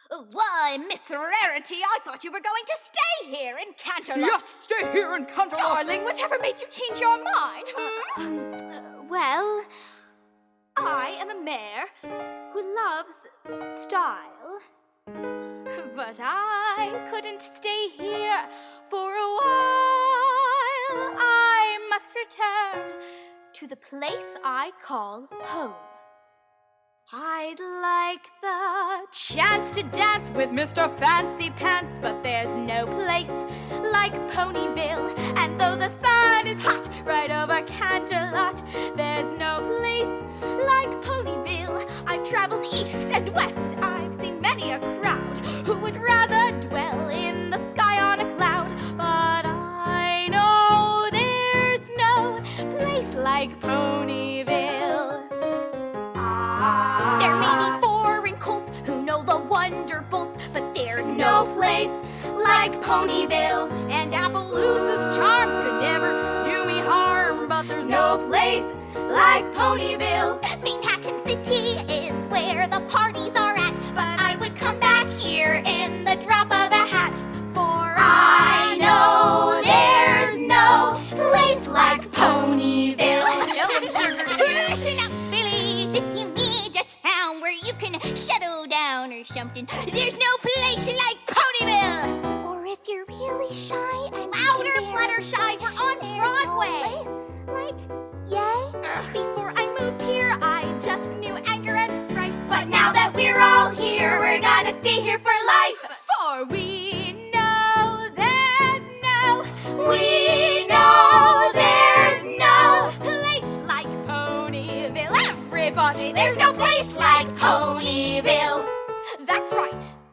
Why, Miss Rarity, I thought you were going to stay here in Canterlot. Yes, stay here in Canterlot. Darling, whatever made you change your mind? Well, I am a mare who loves style. But I couldn't stay here for a while. I must return to the place I call home. I'd like the chance to dance with Mr. Fancy Pants, but there's no place like Ponyville. And though the sun is hot right over Canterlot, there's no place like Ponyville. I've traveled east and west, I've seen many a crowd who would rather dwell in the sky on a cloud. But I know there's no place like Ponyville. There may be foreign colts who know the wonderbolts, but there's no place like Ponyville. And Appaloosa's charms could never do me harm, but there's no place like Ponyville. Manhattan City is where the parties are at, but I would come back here in the drop of a hat. For I know there's no place like Ponyville. Listen up, Billies, if you need a town where you can settle down or something, there's no place like Ponyville. Or if you're really shy and louder, Fluttershy, we're on Broadway. Like, yay? Before I moved here, I just knew anger and strife. But now that we're all here, we're gonna stay here for life. For we know there's no place like Ponyville. Everybody, there's no place like Ponyville. That's right.